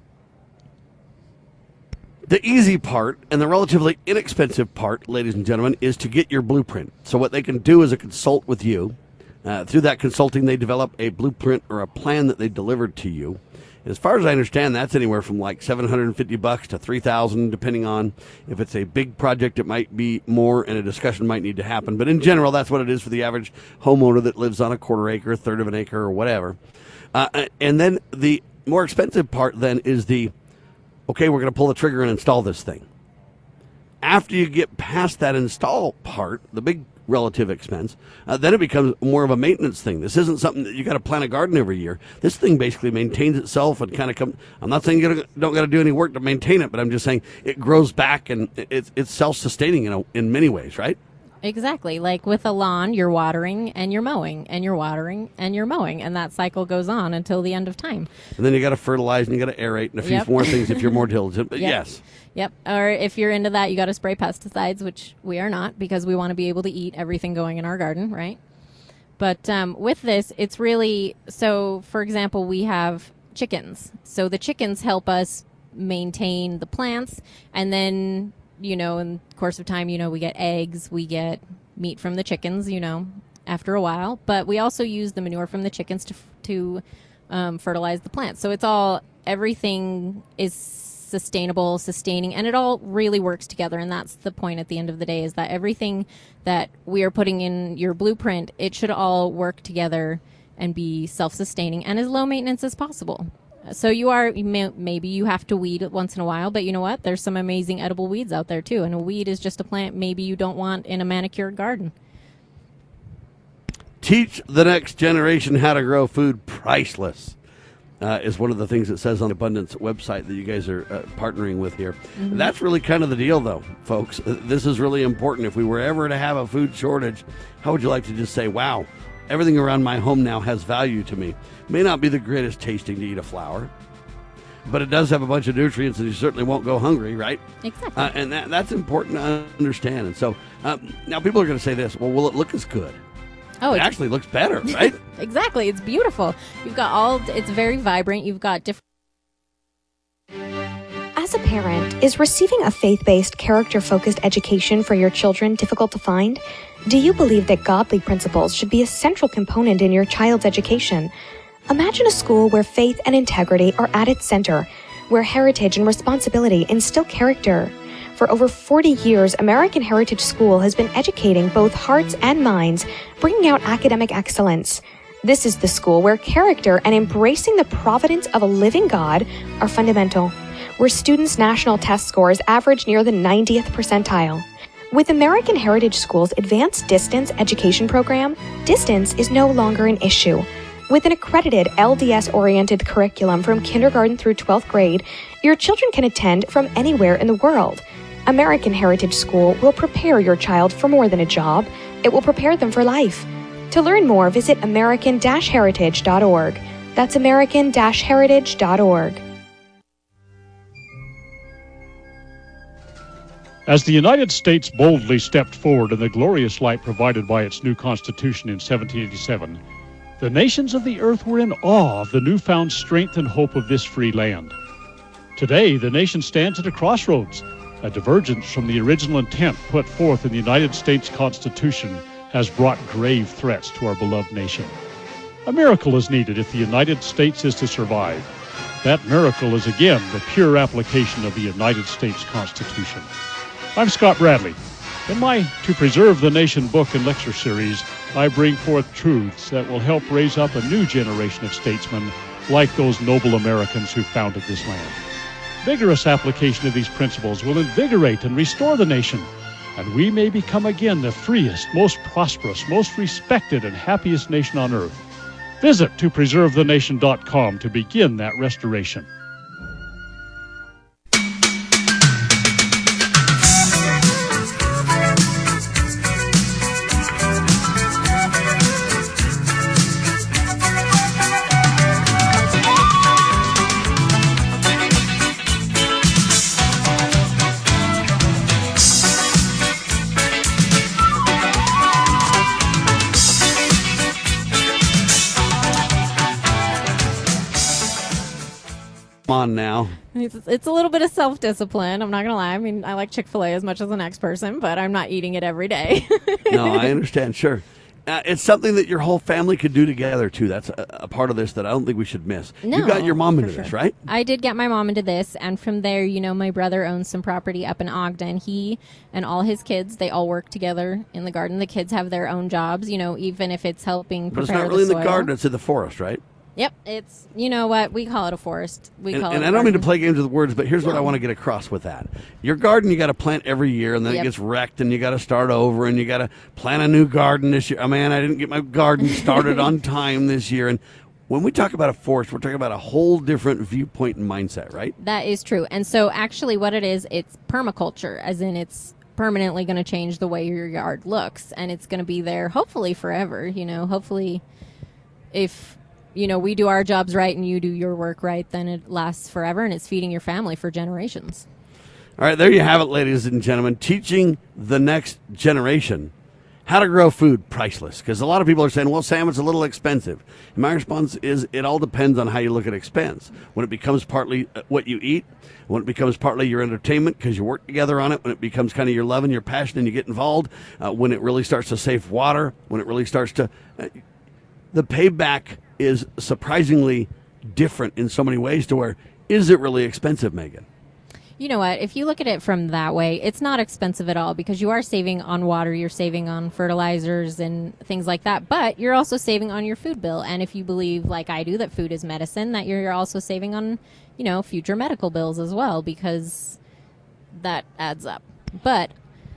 The easy part and the relatively inexpensive part, ladies and gentlemen, is to get your blueprint. So what they can do is consult with you. Through that consulting, they develop a blueprint or a plan that they delivered to you. As far as I understand, that's anywhere from like $750 to $3,000, depending on if it's a big project. It might be more, and a discussion might need to happen. But in general, that's what it is for the average homeowner that lives on a quarter acre, a third of an acre, or whatever. And then the more expensive part then is okay, we're going to pull the trigger and install this thing. After you get past that install part, the big relative expense, then it becomes more of a maintenance thing. This isn't something that you got to plant a garden every year. This thing basically maintains itself and kind of I'm not saying you don't got to do any work to maintain it, but I'm just saying it grows back, and it's self-sustaining in many ways, right? Exactly. Like with a lawn, you're watering and you're mowing, and you're watering and you're mowing, and that cycle goes on until the end of time. And then you got to fertilize and you got to aerate and a few more things if you're more diligent. But yes. Yep. Or if you're into that, you got to spray pesticides, which we are not, because we want to be able to eat everything going in our garden, right? But with this, it's really, so for example, we have chickens. So the chickens help us maintain the plants, and then in the course of time, we get eggs, we get meat from the chickens, after a while. But we also use the manure from the chickens to fertilize the plants. So everything is sustainable, sustaining, and it all really works together. And that's the point at the end of the day, is that everything that we are putting in your blueprint, it should all work together and be self-sustaining and as low maintenance as possible. So maybe you have to weed once in a while, but you know what? There's some amazing edible weeds out there too. And a weed is just a plant maybe you don't want in a manicured garden. Teach the next generation how to grow food. Priceless is one of the things it says on the Abundance website that you guys are partnering with here. Mm-hmm. That's really kind of the deal, though, folks. This is really important. If we were ever to have a food shortage, how would you like to just say, wow, everything around my home now has value to me? May not be the greatest tasting to eat a flower, but it does have a bunch of nutrients, and you certainly won't go hungry, right? Exactly. And that's important to understand. And so now people are going to say this, well, will it look as good? Oh, it actually looks better, right? Exactly. It's beautiful. You've got it's very vibrant. You've got different. As a parent, is receiving a faith-based, character-focused education for your children difficult to find? Do you believe that godly principles should be a central component in your child's education? Imagine a school where faith and integrity are at its center, where heritage and responsibility instill character. For over 40 years, American Heritage School has been educating both hearts and minds, bringing out academic excellence. This is the school where character and embracing the providence of a living God are fundamental, where students' national test scores average near the 90th percentile. With American Heritage School's Advanced Distance Education program, distance is no longer an issue. With an accredited LDS-oriented curriculum from kindergarten through 12th grade, your children can attend from anywhere in the world. American Heritage School will prepare your child for more than a job. It will prepare them for life. To learn more, visit american-heritage.org. That's american-heritage.org. As the United States boldly stepped forward in the glorious light provided by its new Constitution in 1787, the nations of the earth were in awe of the newfound strength and hope of this free land. Today, the nation stands at a crossroads. A divergence from the original intent put forth in the United States Constitution has brought grave threats to our beloved nation. A miracle is needed if the United States is to survive. That miracle is again the pure application of the United States Constitution. I'm Scott Bradley. In my To Preserve the Nation book and lecture series, I bring forth truths that will help raise up a new generation of statesmen like those noble Americans who founded this land. Vigorous application of these principles will invigorate and restore the nation, and we may become again the freest, most prosperous, most respected, and happiest nation on earth. Visit topreservethenation.com to begin that restoration. On now. It's a little bit of self-discipline. I'm not going to lie. I mean, I like Chick-fil-A as much as the next person, but I'm not eating it every day. No, I understand. Sure. It's something that your whole family could do together, too. That's a part of this that I don't think we should miss. No, you got your mom into sure. this, right? I did get my mom into this, and from there, you know, my brother owns some property up in Ogden. He and all his kids, they all work together in the garden. The kids have their own jobs, you know, even if it's helping prepare the soil. But it's not really in the garden. It's in the forest, right? Yep, it's, you know what, we call it a forest. And I don't mean to play games with words, but here's what I want to get across with that. Your garden, you got to plant every year, and then it gets wrecked, and you got to start over, and you got to plant a new garden this year. Oh, man, I didn't get my garden started on time this year. And when we talk about a forest, we're talking about a whole different viewpoint and mindset, right? That is true. And so actually what it is, it's permaculture, as in it's permanently going to change the way your yard looks, and it's going to be there hopefully forever. You know, hopefully if, you know, we do our jobs right and you do your work right, then it lasts forever and it's feeding your family for generations. All right, there you have it, ladies and gentlemen. Teaching the next generation how to grow food priceless. Because a lot of people are saying, well, Sam, it's a little expensive. And my response is it all depends on how you look at expense. When it becomes partly what you eat, when it becomes partly your entertainment because you work together on it, when it becomes kind of your love and your passion and you get involved, when it really starts to save water, when it really starts to... the payback is surprisingly different in so many ways to where, is it really expensive, Megan? You know what? If you look at it from that way, it's not expensive at all because you are saving on water, you're saving on fertilizers and things like that, but you're also saving on your food bill. And if you believe, like I do, that food is medicine, that you're also saving on, you know, future medical bills as well, because that adds up. But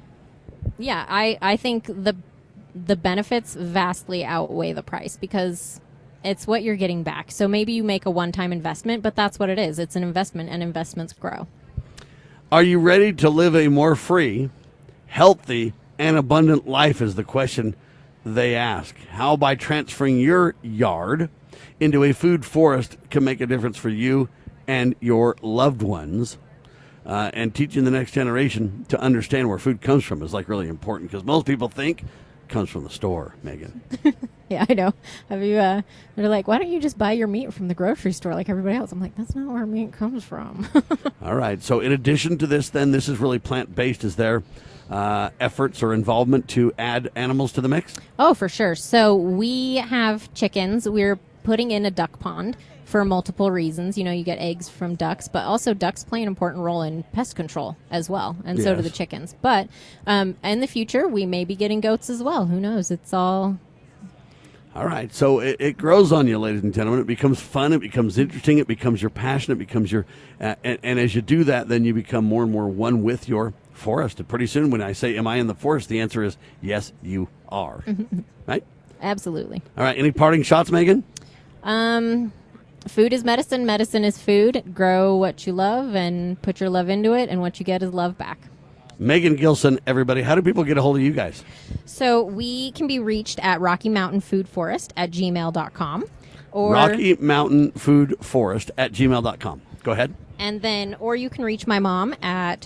yeah, I think the benefits vastly outweigh the price because it's what you're getting back. So maybe you make a one-time investment, but that's what it is. It's an investment, and investments grow. Are you ready to live a more free, healthy, and abundant life is the question they ask. How by transferring your yard into a food forest can make a difference for you and your loved ones. And teaching the next generation to understand where food comes from is like really important because most people think it comes from the store, Megan. Yeah, I know. Have you? They're like, why don't you just buy your meat from the grocery store like everybody else? I'm like, that's not where meat comes from. All right. So in addition to this, then, this is really plant-based. Is there efforts or involvement to add animals to the mix? Oh, for sure. So we have chickens. We're putting in a duck pond for multiple reasons. You know, you get eggs from ducks, but also ducks play an important role in pest control as well, and so do the chickens. But in the future, we may be getting goats as well. Who knows? It's all... All right, so it grows on you, ladies and gentlemen. It becomes fun. It becomes interesting. It becomes your passion. It becomes your, and as you do that, then you become more and more one with your forest. And pretty soon when I say, am I in the forest, the answer is yes, you are. Right? Absolutely. All right. Any parting shots, Megan? Food is medicine. Medicine is food. Grow what you love and put your love into it, and what you get is love back. Megan Gilson, everybody. How do people get a hold of you guys? So we can be reached at RockyMountainFoodForest@gmail.com. Or RockyMountainFoodForest@gmail.com. Go ahead. And then, or you can reach my mom at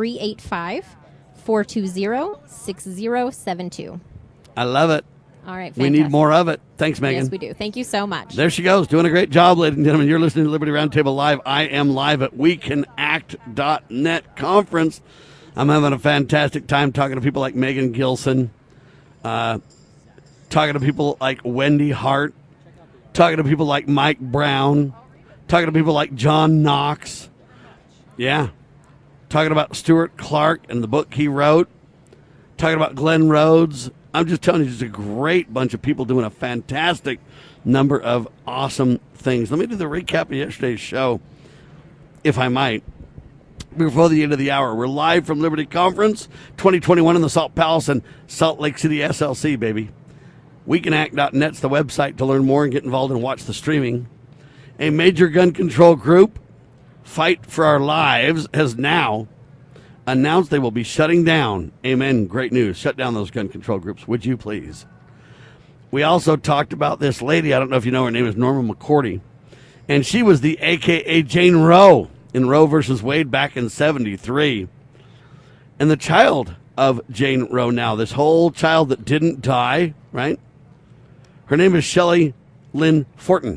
385-420-6072. I love it. All right, we need more of it. Thanks, Megan. Yes, we do. Thank you so much. There she goes, doing a great job, ladies and gentlemen. You're listening to Liberty Roundtable Live. I am live at WeCanAct.net conference. I'm having a fantastic time talking to people like Megan Gilson, talking to people like Wendy Hart, talking to people like Mike Brown, talking to people like John Knox. Yeah. Talking about Stuart Clark and the book he wrote. Talking about Glenn Rhodes. I'm just telling you, just a great bunch of people doing a fantastic number of awesome things. Let me do the recap of yesterday's show, if I might, before the end of the hour. We're live from Liberty Conference 2021 in the Salt Palace in Salt Lake City, SLC, baby. WeCanAct.net's the website to learn more and get involved and watch the streaming. A major gun control group, Fight for Our Lives, has now announced they will be shutting down. Amen. Great news. Shut down those gun control groups, would you please? We also talked about this lady. I don't know if you know her name is Norma McCourty. And she was the AKA Jane Roe in Roe versus Wade back in 73. And the child of Jane Roe now, this whole child that didn't die, right? Her name is Shelley Lynn Thornton.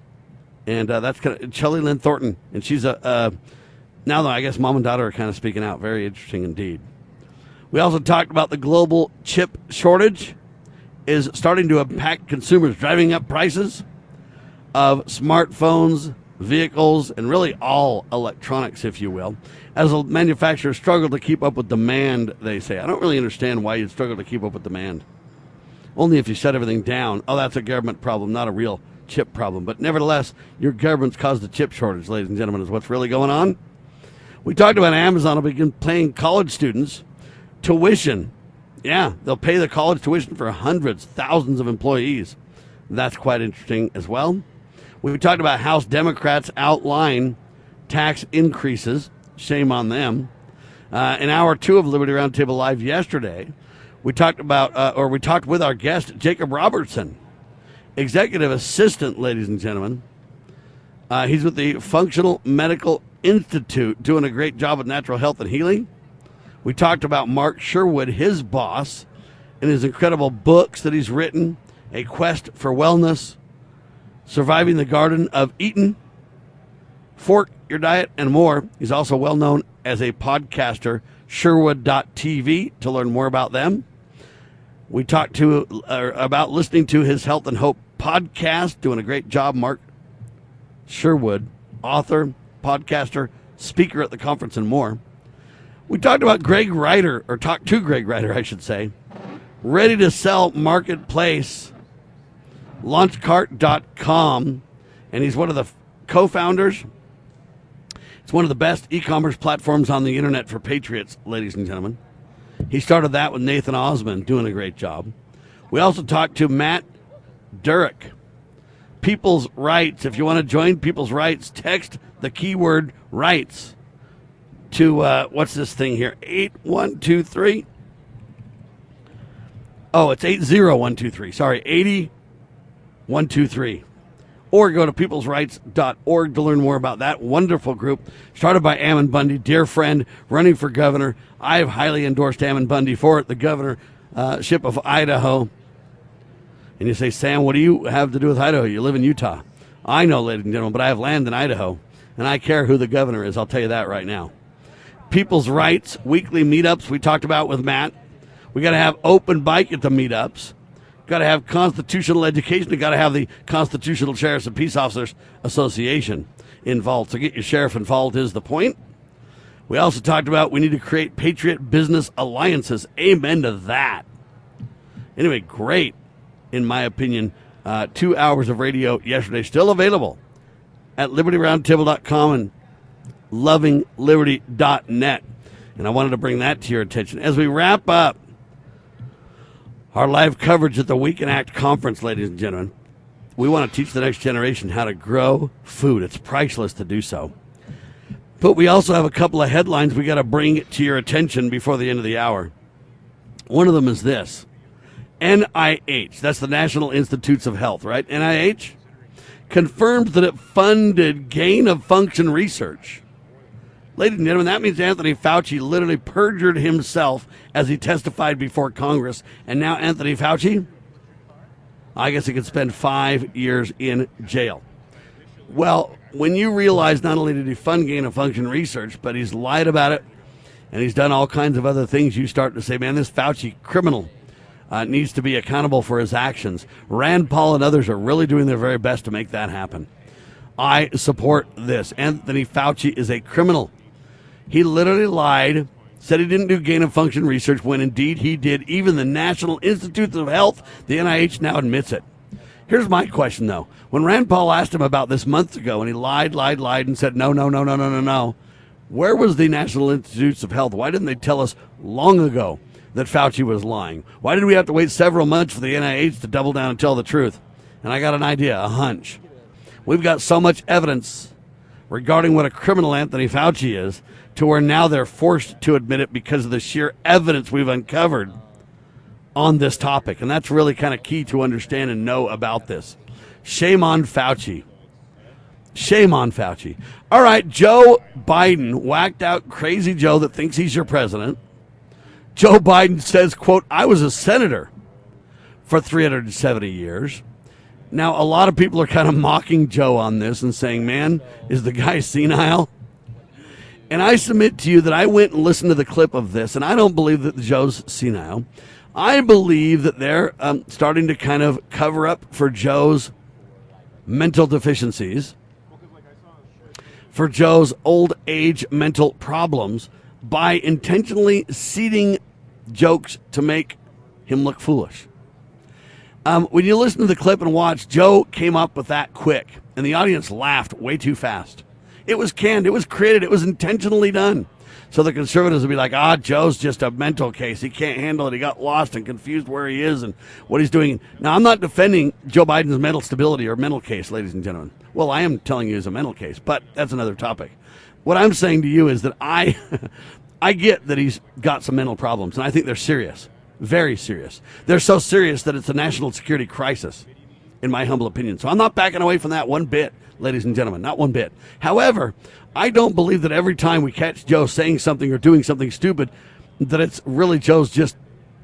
And that's kind of Shelley Lynn Thornton. And she's now, though, I guess mom and daughter are kind of speaking out. Very interesting indeed. We also talked about the global chip shortage is starting to impact consumers, driving up prices of smartphones, vehicles, and really all electronics, if you will, as the manufacturers struggle to keep up with demand, they say. I don't really understand why you'd struggle to keep up with demand. Only if you shut everything down. Oh, that's a government problem, not a real chip problem. But nevertheless, your government's caused the chip shortage, ladies and gentlemen, is what's really going on. We talked about Amazon will begin paying college students tuition. Yeah, they'll pay the college tuition for hundreds, thousands of employees. That's quite interesting as well. We talked about House Democrats outline tax increases. Shame on them. In hour 2 of Liberty Roundtable Live yesterday, we talked about, we talked with our guest, Jacob Robertson, executive assistant, ladies and gentlemen. He's with the Functional Medical Institute, doing a great job with natural health and healing. We talked about Mark Sherwood, his boss, and his incredible books that he's written, A Quest for Wellness, Surviving the Garden of Eden, Fork Your Diet, and more. He's also well known as a podcaster, Sherwood.tv, to learn more about them. We talked about listening to his Health and Hope podcast, doing a great job, Mark Sherwood, author, podcaster, speaker at the conference, and more. We talked about Greg Ryder, or talked to Greg Ryder, I should say. Ready to Sell Marketplace, launchcart.com, and he's one of the co-founders. It's one of the best e-commerce platforms on the internet for patriots, ladies and gentlemen. He started that with Nathan Osmond, doing a great job. We also talked to Matt Durek, People's Rights. If you want to join People's Rights, text the keyword rights to, what's this thing here? 8123. Oh, it's 80123. Sorry, 80123. Or go to peoplesrights.org to learn more about that wonderful group started by Ammon Bundy, dear friend, running for governor. I have highly endorsed Ammon Bundy for the governorship of Idaho. And you say, Sam, what do you have to do with Idaho? You live in Utah. I know, ladies and gentlemen, but I have land in Idaho, and I care who the governor is. I'll tell you that right now. People's Rights weekly meetups we talked about with Matt. We got to have open bike at the meetups. Got to have constitutional education. You got to have the Constitutional Sheriffs and Peace Officers Association involved. So get your sheriff involved is the point. We also talked about we need to create patriot business alliances. Amen to that. Anyway, great, in my opinion, 2 hours of radio yesterday. Still available at libertyroundtable.com and lovingliberty.net. And I wanted to bring that to your attention. As we wrap up our live coverage at the Week in Act conference, ladies and gentlemen, we want to teach the next generation how to grow food. It's priceless to do so. But we also have a couple of headlines we got to bring to your attention before the end of the hour. One of them is this. NIH, that's the National Institutes of Health, right? NIH confirmed that it funded gain-of-function research. Ladies and gentlemen, that means Anthony Fauci literally perjured himself as he testified before Congress. And now Anthony Fauci, I guess he could spend 5 years in jail. Well, when you realize not only did he fund gain-of-function research, but he's lied about it, and he's done all kinds of other things, you start to say, man, this Fauci criminal needs to be accountable for his actions. Rand Paul and others are really doing their very best to make that happen. I support this. Anthony Fauci is a criminal. He literally lied, said he didn't do gain-of-function research when indeed he did. Even the National Institutes of Health, the NIH, now admits it. Here's my question, though. When Rand Paul asked him about this months ago, and he lied, and said, no, where was the National Institutes of Health? Why didn't they tell us long ago that Fauci was lying? Why did we have to wait several months for the NIH to double down and tell the truth? And I got an idea, a hunch. We've got so much evidence regarding what a criminal Anthony Fauci is, to where now they're forced to admit it because of the sheer evidence we've uncovered on this topic. And that's really kind of key to understand and know about this. Shame on Fauci. Shame on Fauci. All right, Joe Biden whacked out Crazy Joe that thinks he's your president. Joe Biden says, quote, I was a senator for 370 years. Now, a lot of people are kind of mocking Joe on this and saying, man, is the guy senile? And I submit to you that I went and listened to the clip of this, and I don't believe that Joe's senile. I believe that they're starting to kind of cover up for Joe's mental deficiencies, for Joe's old age mental problems, by intentionally seeding jokes to make him look foolish. When you listen to the clip and watch, Joe came up with that quick, and the audience laughed way too fast. It was canned, it was created, it was intentionally done. So the conservatives would be like, Joe's just a mental case. He can't handle it. He got lost and confused where he is and what he's doing. Now, I'm not defending Joe Biden's mental stability or mental case, ladies and gentlemen. Well, I am telling you it's a mental case, but that's another topic. What I'm saying to you is that I get that he's got some mental problems, and I think they're serious, very serious. They're so serious that it's a national security crisis, in my humble opinion. So I'm not backing away from that one bit, ladies and gentlemen, not one bit. However, I don't believe that every time we catch Joe saying something or doing something stupid, that it's really Joe's just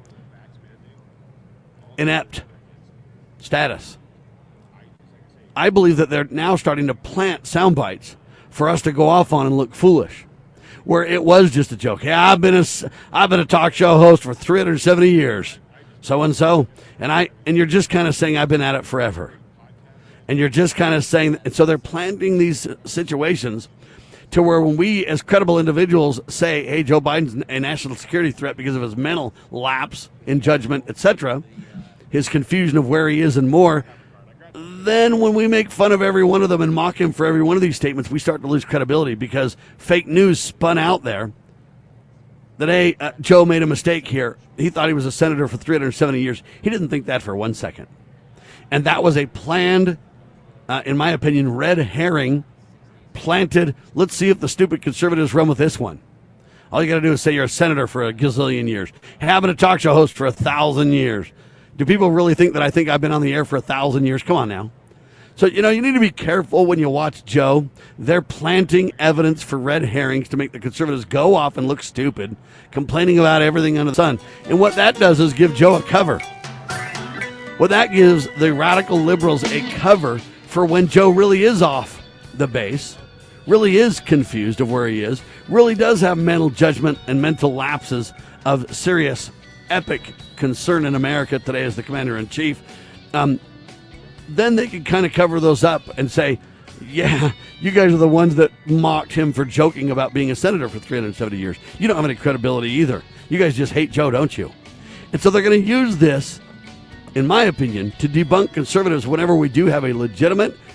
inept status. I believe that they're now starting to plant sound bites for us to go off on and look foolish, where it was just a joke. Yeah, I've been a talk show host for 370 years, so and you're just kind of saying I've been at it forever, and you're just kind of saying. And so they're planting these situations to where when we, as credible individuals, say, "Hey, Joe Biden's a national security threat because of his mental lapse in judgment, etc., his confusion of where he is, and more." Then when we make fun of every one of them and mock him for every one of these statements, we start to lose credibility because fake news spun out there that, hey, Joe made a mistake here. He thought he was a senator for 370 years. He didn't think that for 1 second. And that was a planned, in my opinion, red herring planted. Let's see if the stupid conservatives run with this one. All you got to do is say you're a senator for a gazillion years. Having a talk show host for 1,000 years. Do people really think that I think I've been on the air for 1,000 years? Come on now. So, you need to be careful when you watch Joe. They're planting evidence for red herrings to make the conservatives go off and look stupid, complaining about everything under the sun. And what that does is give Joe a cover. What that gives the radical liberals a cover for when Joe really is off the base, really is confused of where he is, really does have mental judgment and mental lapses of serious, epic concern in America today as the commander-in-chief, then they can kind of cover those up and say, yeah, you guys are the ones that mocked him for joking about being a senator for 370 years. You don't have any credibility either. You guys just hate Joe, don't you? And so they're going to use this, in my opinion, to debunk conservatives whenever we do have a legitimate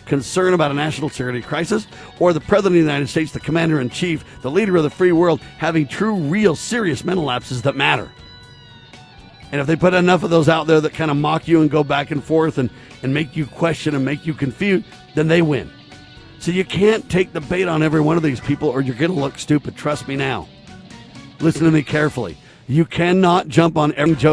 concern about a national security crisis, or the President of the United States, the Commander-in-Chief, the leader of the free world, having true, real, serious mental lapses that matter. And if they put enough of those out there that kind of mock you and go back and forth and make you question and make you confused, then they win. So you can't take the bait on every one of these people or you're going to look stupid. Trust me now. Listen to me carefully. You cannot jump on every joke